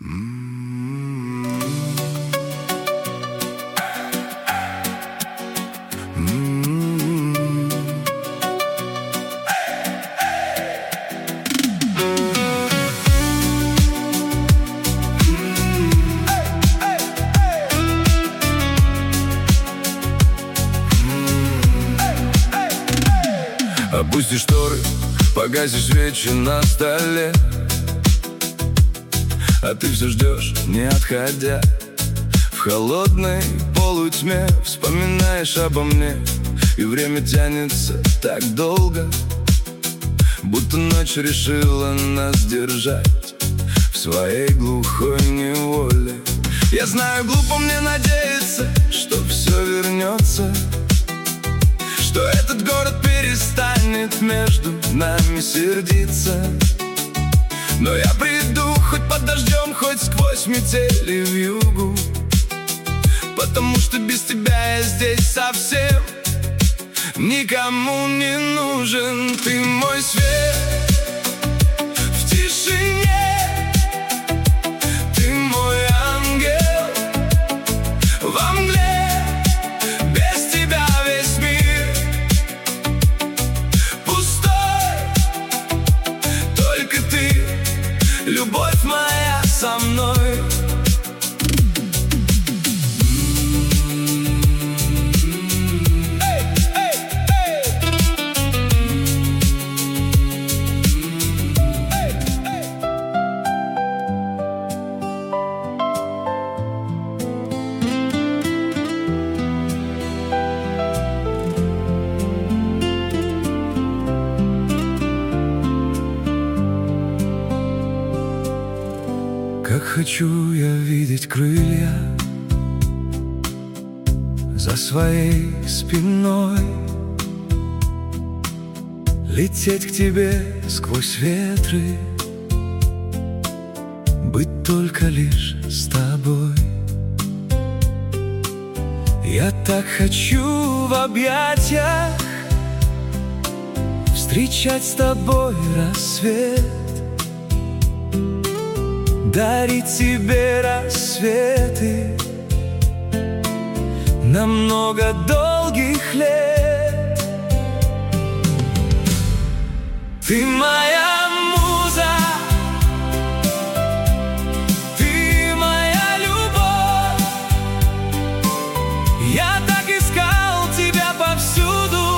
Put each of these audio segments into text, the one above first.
Опусти шторы, погаси свечи на столе, а ты все ждешь, не отходя. В холодной полутьме вспоминаешь обо мне, и время тянется так долго, будто ночь решила нас держать в своей глухой неволе. Я знаю, глупо мне надеяться, что все вернется, что этот город перестанет между нами сердиться. Но я приду хоть под дождем, хоть сквозь метели вьюгу, потому что без тебя я здесь совсем никому не нужен. Ты мой свет в тишине, ты мой ангел во мгле. Без тебя весь мир пустой, только ты, любовь моя, со мной. Как хочу я видеть крылья за своей спиной, лететь к тебе сквозь ветры, быть только лишь с тобой. Я так хочу в объятиях встречать с тобой рассвет, дарить тебе рассветы на много долгих лет. Ты моя муза, ты моя любовь. Я так искал тебя повсюду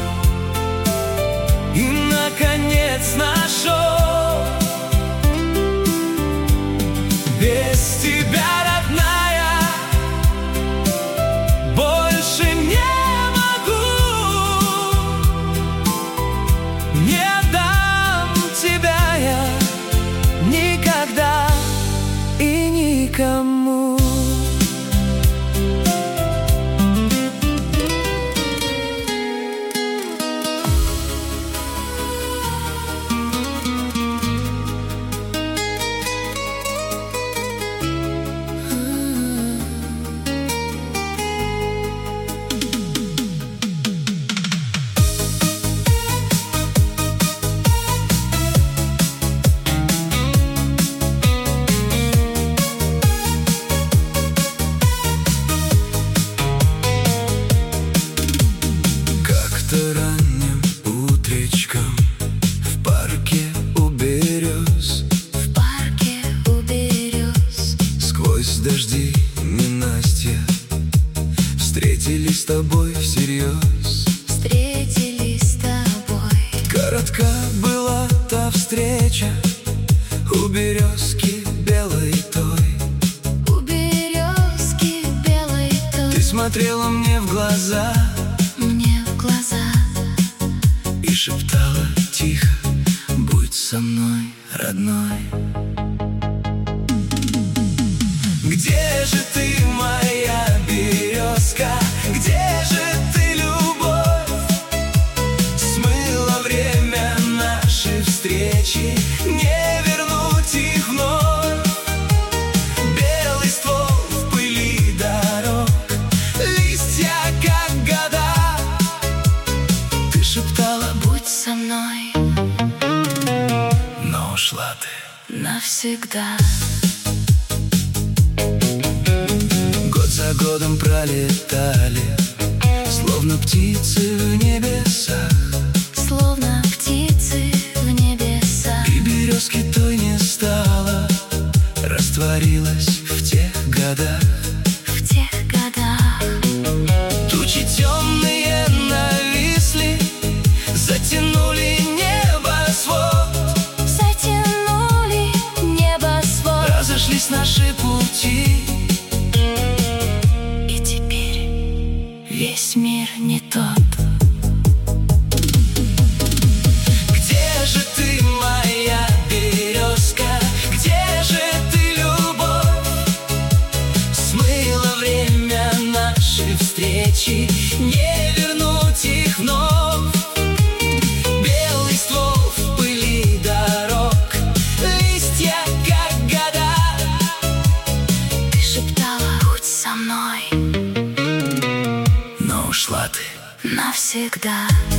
и, наконец, нашел. Без тебя, родная, больше не могу. Не отдам тебя я никогда и никому. Ранним утречком в парке у берез, сквозь дожди ненастья встретились с тобой всерьез. Коротка была та встреча у березки белой той. Ты смотрела мне в глаза и шептала тихо: будь со мной, родной. Где же ты, моя березка? Где же ты, любовь? Смыло время наши встречи, не вернуть их вновь. Белый ствол в пыли дорог, листья как года. Ты шептала: будь со мной, но ушла ты навсегда. за годом пролетали, словно птицы в небесах. Словно птицы в небесах. И березки той не стало, растворилась в тех годах. В тех годах. Тучи темные нависли, затянули небосвод. Затянули небосвод. Разошлись наши пути, и теперь весь мир не тот. Где же ты, моя березка? Где же ты, любовь? Смыло время наши встречи, не вернуть их вновь. Белый ствол в пыли дорог, листья как года. Ты шептала: будь со мной, Но ушла ты навсегда.